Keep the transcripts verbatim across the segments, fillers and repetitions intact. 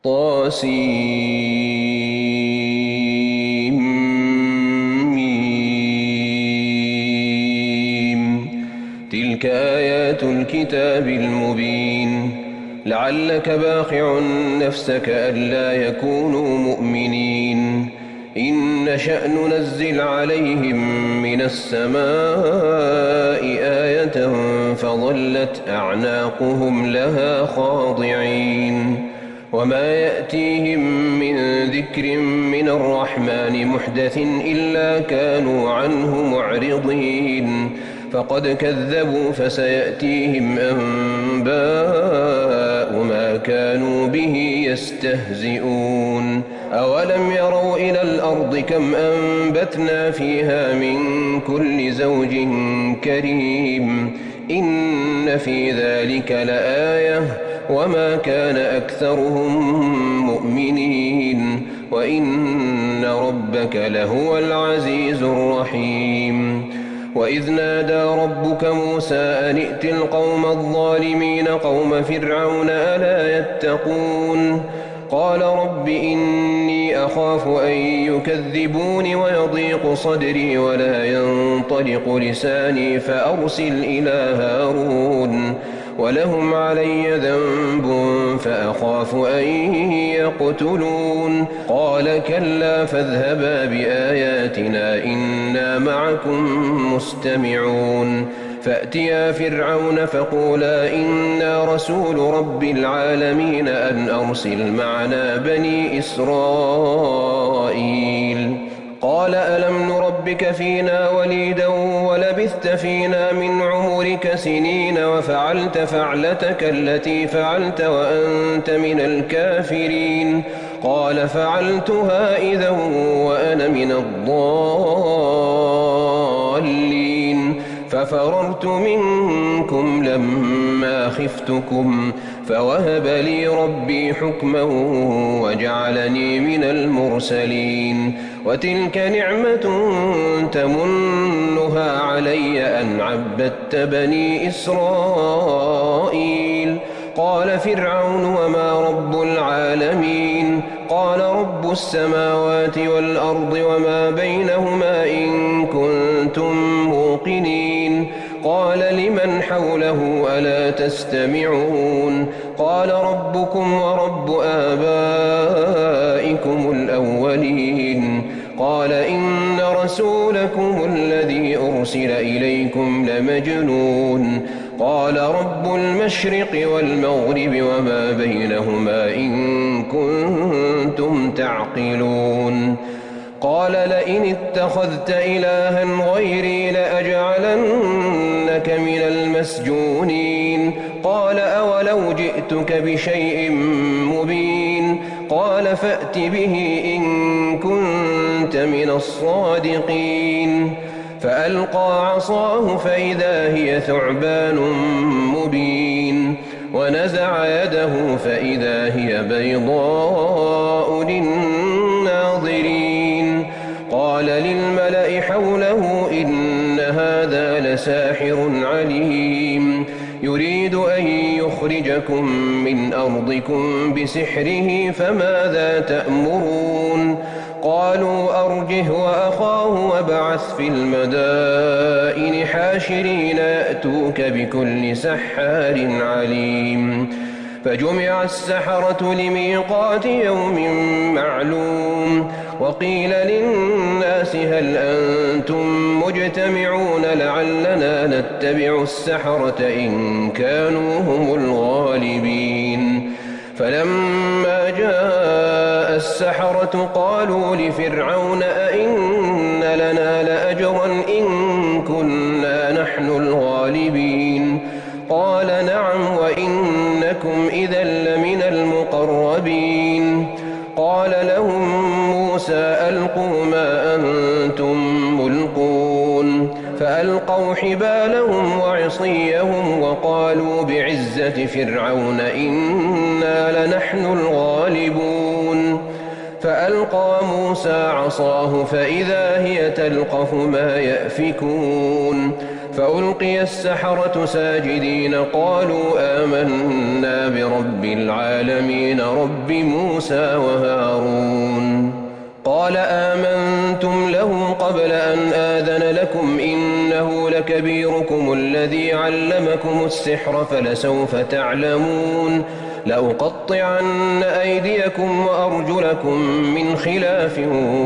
طاسيم تلك آيات الكتاب المبين لعلك باخع نفسك ألا يكونوا مؤمنين إن نشأ ننزل عليهم من السماء آية فظلت أعناقهم لها خاضعين وما يأتيهم من ذكر من الرحمن محدث إلا كانوا عنه معرضين فقد كذبوا فسيأتيهم أنباء ما كانوا به يستهزئون أولم يروا إلى الأرض كم أنبتنا فيها من كل زوج كريم إن في ذلك لآية وما كان أكثرهم مؤمنين وإن ربك لهو العزيز الرحيم وإذ نادى ربك موسى أن ائت القوم الظالمين قوم فرعون ألا يتقون قال رب إني أخاف أن يكذبون ويضيق صدري ولا ينطلق لساني فأرسل إلى هارون ولهم علي ذنب فأخاف أن يقتلون قال كلا فاذهبا بآياتنا إنا معكم مستمعون فأتيا فرعون فقولا إنا رسول رب العالمين أن أرسل معنا بني إسرائيل قال ألم نربك فينا وليدا ولبثت فينا من عمرك سنين وفعلت فعلتك التي فعلت وأنت من الكافرين قال فعلتها إذا وأنا من الضالين ففررت منكم لما خفتكم فوهب لي ربي حكما وجعلني من المرسلين وتلك نعمة تمنها علي أن عبدت بني إسرائيل قال فرعون وما رب العالمين قال رب السماوات والأرض وما بينهما إن كنتم موقنين قال لمن حوله ألا تستمعون قال ربكم ورب آبائكم الأولين قال إن رسولكم الذي أرسل إليكم لمجنون قال رب المشرق والمغرب وما بينهما إن كنتم تعقلون قال لئن اتخذت إلها غيري لأجعلنك من المسجونين قال أولو جئتك بشيء مبين قال فأت به إن كنت من الصادقين فألقى عصاه فإذا هي ثعبان مبين ونزع يده فإذا هي بيضاء للناظرين قال للملأ حوله إن هذا لساحر عليم يريد أن يخرجكم من أرضكم بسحره فماذا تأمرون قالوا أرجه وأخاه وابعث في المدائن حاشرين يأتوك بكل سحار عليم فجمع السحرة لميقات يوم معلوم وقيل للناس هل أنتم مجتمعون لعلنا نتبع السحرة إن كانوا هم الغالبين فلما جاء السحرة قالوا لفرعون أئن لنا لأجرا إن كنا نحن الغالبين قال نعم وإنكم إذا لمن المقربين قال لهم موسى ألقوا ما أنتم ملقون فألقوا حبالهم وعصيهم وقالوا بعزة فرعون إنا لنحن الغالبون فألقى موسى عصاه فإذا هي تلقف ما يأفكون فألقي السحرة ساجدين قالوا آمنا برب العالمين رب موسى وهارون. قال آمنتم له قبل أن آذن لكم إنه لكبيركم الذي علمكم السحر فلسوف تعلمون لأقطعن أيديكم وأرجلكم من خلاف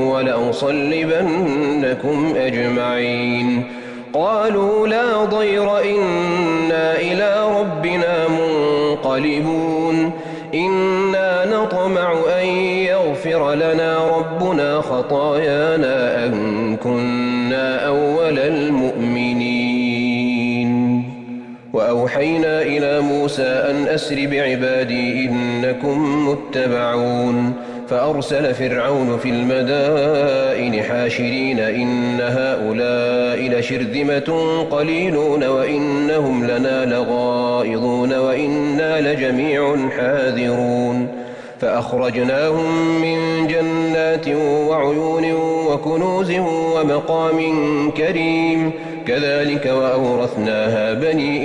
ولأصلبنكم أجمعين. قالوا لا ضير إنا إلى ربنا منقلبون إنا نطمع أن يغفر لنا ربنا خطايانا أن كنا أول المؤمنين. وأوحينا إلى موسى أن أسر بعبادي إنكم متبعون. فأرسل فرعون في المدائن حاشرين إن هؤلاء لشرذمة قليلون وإنهم لنا لغائظون وإنا لجميع حاذرون. فأخرجناهم من جنات وعيون وكنوز ومقام كريم كذلك وأورثناها بني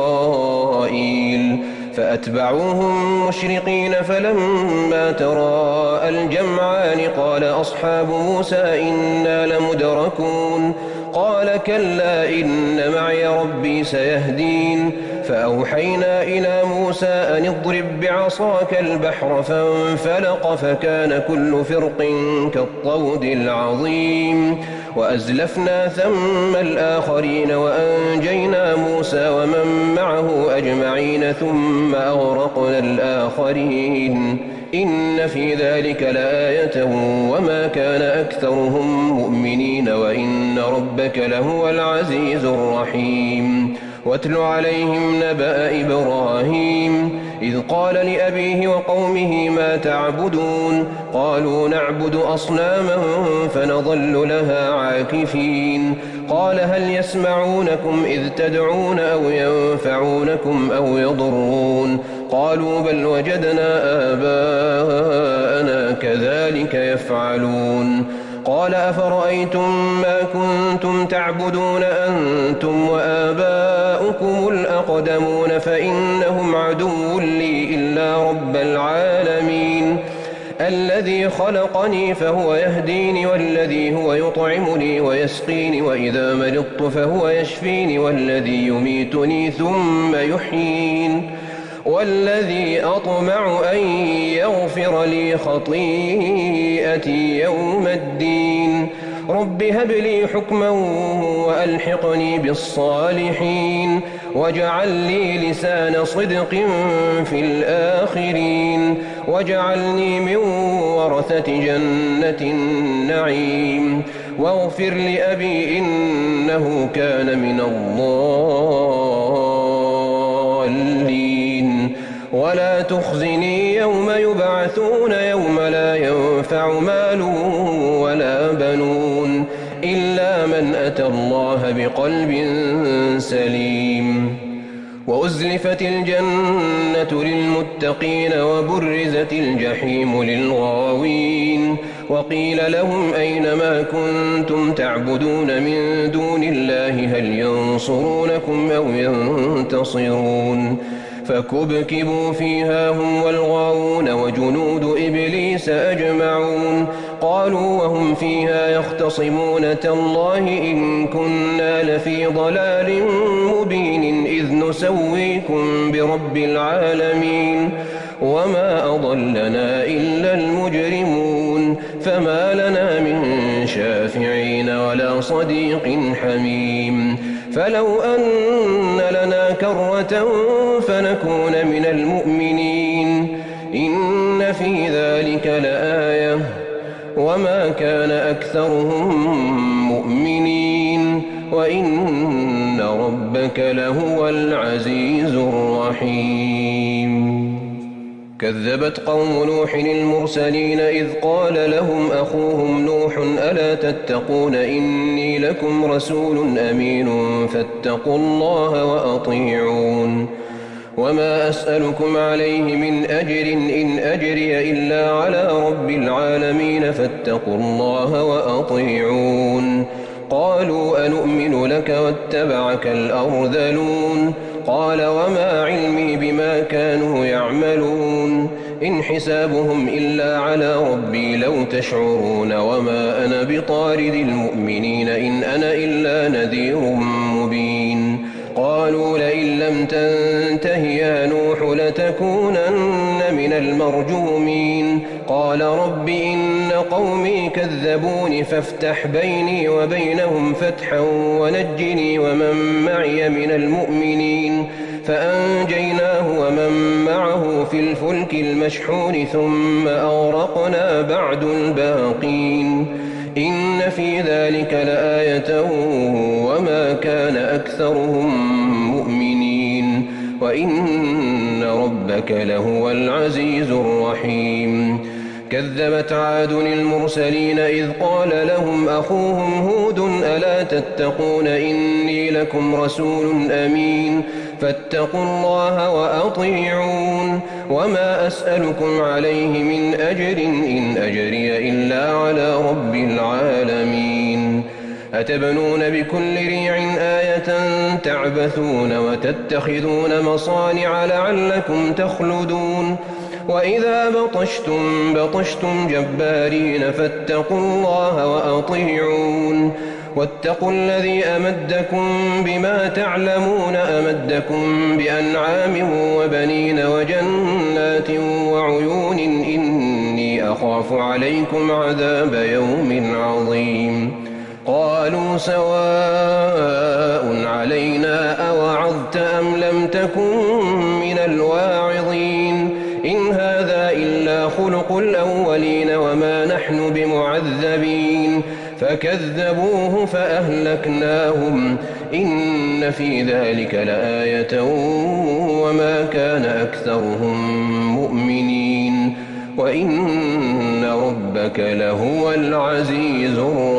إسرائيل. فأتبعوهم مشرقين فلما تراءى الجمعان قال أصحاب موسى إنا لمدركون قال كلا إن معي ربي سيهدين. فأوحينا إلى موسى أن اضرب بعصاك البحر فانفلق فكان كل فرق كالطود العظيم. وأزلفنا ثم الآخرين وأنجينا موسى ومن معه أجمعين ثم أغرقنا الآخرين إن في ذلك لآية وما كان أكثرهم مؤمنين وإن ربك لهو العزيز الرحيم. واتل عليهم نبأ إبراهيم إذ قال لأبيه وقومه ما تعبدون قالوا نعبد أصناما فنظل لها عاكفين. قال هل يسمعونكم إذ تدعون أو ينفعونكم أو يضرون قالوا بل وجدنا آباءنا كذلك يفعلون. قال أفرأيتم ما كنتم تعبدون أنتم وآباؤكم الأقدمون فإنهم عدو لي إلا رب العالمين الذي خلقني فهو يهديني والذي هو يطعمني ويسقيني وإذا مرضت فهو يشفيني والذي يميتني ثم يحيين والذي أطمع أن يغفر لي خطيئتي يوم الدين. رب هب لي حكما وألحقني بالصالحين واجعل لي لسان صدق في الآخرين واجعلني من ورثة جنة النعيم واغفر لأبي إنه كان من الضالين ولا تخزني يوم يبعثون يوم لا ينفع مال ولا بنون إلا من أتى الله بقلب سليم. وأزلفت الجنة للمتقين وبرزت الجحيم للغاوين وقيل لهم أين ما كنتم تعبدون من دون الله هل ينصرونكم أو ينتصرون فكبكبوا فيها هم والغاوون وجنود إبليس أجمعون قالوا وهم فيها يختصمون تالله إن كنا لفي ضلال مبين إذ نسويكم برب العالمين وما أضلنا إلا المجرمون فما لنا من شافعين ولا صديق حميم فلو أن لنا كرة فنكون من المؤمنين إن في ذلك لآية وما كان أكثرهم مؤمنين وإن ربك لهو العزيز الرحيم. كذبت قوم نوح المرسلين إذ قال لهم أخوهم نوح ألا تتقون إني لكم رسول أمين فاتقوا الله وأطيعون وما أسألكم عليه من أجر إن أجري إلا على رب العالمين فاتقوا الله وأطيعون قالوا أنؤمن لك واتبعك الأرذلون قال وما علمي بما كانوا يعملون إن حسابهم إلا على ربي لو تشعرون وما أنا بطارد المؤمنين إن أنا إلا نذير مبين قالوا لئن لم تنته يا نوح لتكونن من المرجومين قال رب إن قومي كذبون فافتح بيني وبينهم فتحا ونجني ومن معي من المؤمنين فأنجيناه ومن معه في الفلك المشحون ثم أغرقنا بعد الباقين إن في ذلك لآية وما كان أكثرهم مؤمنين وإن ربك لهو العزيز الرحيم كذبت عاد المرسلين إذ قال لهم أخوهم هود ألا تتقون إني لكم رسول أمين فاتقوا الله وأطيعون وما أسألكم عليه من أجر إن أجري إلا على رب العالمين أتبنون بكل ريع آية تعبثون وتتخذون مصانع لعلكم تخلدون وإذا بطشتم بطشتم جبارين فاتقوا الله وأطيعون واتقوا الذي أمدكم بما تعلمون أمدكم بأنعام وبنين وجنات وعيون إني أخاف عليكم عذاب يوم عظيم قالوا سواء علينا أوعظت أم لم تكن من الواعظين إن هذا إلا خلق الأولين وما نحن بمعذبين فكذبوه فأهلكناهم إن في ذلك لآية وما كان أكثرهم مؤمنين وإن ربك لهو العزيز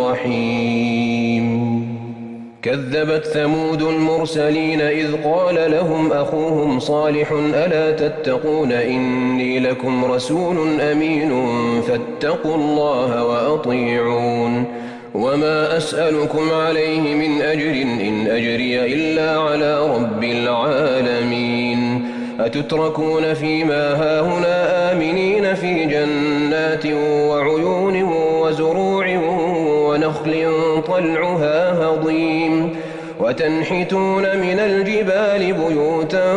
الرحيم كذبت ثمود المرسلين إذ قال لهم أخوهم صالح ألا تتقون إني لكم رسول أمين فاتقوا الله وأطيعون وما أسألكم عليه من أجر إن أجري إلا على رب العالمين أتتركون فيما هاهنا آمنين في جنات وعيون وزروع ونخل طلعها هضيم وتنحتون من الجبال بيوتا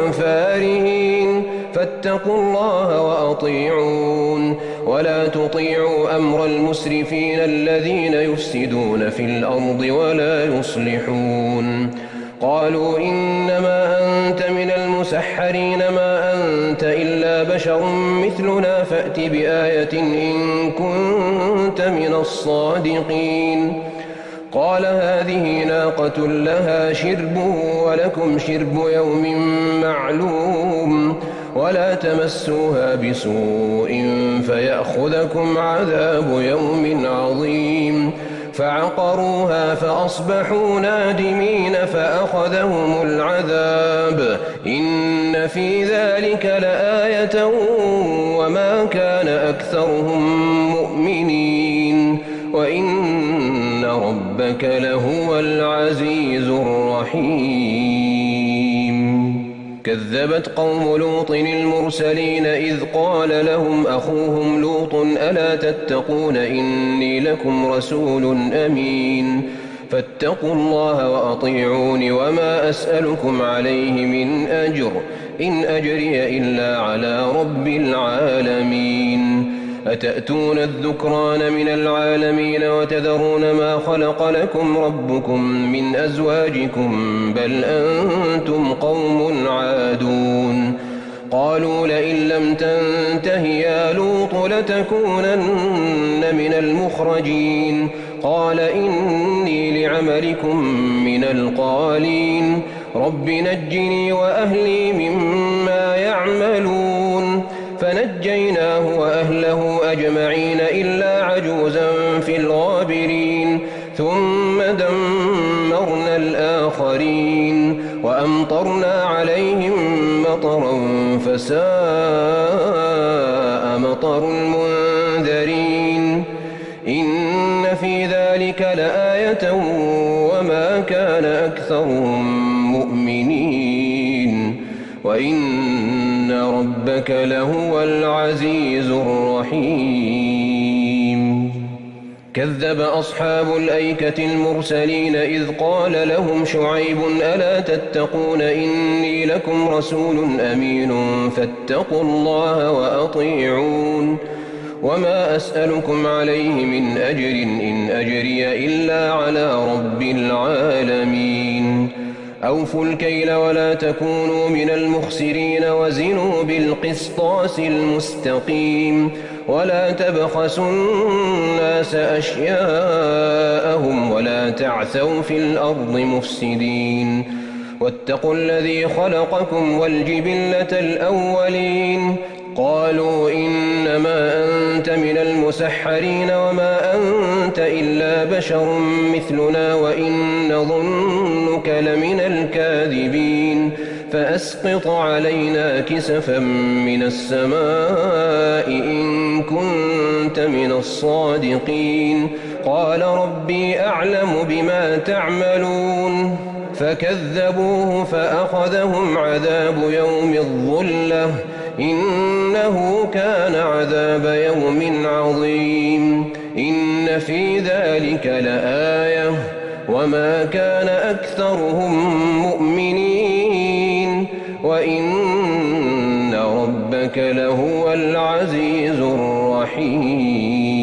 فارهين فاتقوا الله وأطيعون ولا تطيعوا أمر المسرفين الذين يفسدون في الأرض ولا يصلحون قالوا إنما أنت من المسحرين ما أنت إلا بشر مثلنا فأت بآية إن كنت من الصادقين قال هذه ناقة لها شرب ولكم شرب يوم معلوم ولا تمسوها بسوء فيأخذكم عذاب يوم عظيم فعقروها فأصبحوا نادمين فأخذهم العذاب إن في ذلك لآية وما كان أكثرهم مؤمنين وإن ربك لهو العزيز الرحيم كذبت قوم لوط المرسلين إذ قال لهم أخوهم لوط ألا تتقون إني لكم رسول أمين فاتقوا الله وأطيعون وما أسألكم عليه من أجر إن أجري إلا على رب العالمين أتأتون الذكران من العالمين وتذرون ما خلق لكم ربكم من أزواجكم بل أنتم قوم عادون قالوا لئن لم تنته يا لوط لتكونن من المخرجين قال إني لعملكم من القالين رب نجني وأهلي مما يعملون فنجيناه وأهله أجمعين إلا عجوزا في الغابرين ثم دمرنا الآخرين وأمطرنا عليهم مطرا فساء مطر المنذرين إن في ذلك ذلك لآية وما كان أكثرهم مؤمنين وإن ربك لهو العزيز الرحيم كذب أصحاب الأيكة المرسلين إذ قال لهم شعيب ألا تتقون إني لكم رسول أمين فاتقوا الله وأطيعون وما أسألكم عليه من أجر إن أجري إلا على رب العالمين أوفوا الكيل ولا تكونوا من المخسرين وزنوا بالقسطاس المستقيم ولا تبخسوا الناس أشياءهم ولا تعثوا في الأرض مفسدين واتقوا الذي خلقكم والجبلة الأولين قالوا إنما أنت من المسحرين وما أنت إلا بشر مثلنا وإن نظنك لمن الكاذبين فأسقط علينا كسفا من السماء إن كنت من الصادقين قال ربي أعلم بما تعملون فكذبوه فأخذهم عذاب يوم الظلة إنه كان عذاب يوم عظيم إن في ذلك لآية وما كان أكثرهم مؤمنين وإن ربك لهو العزيز الرحيم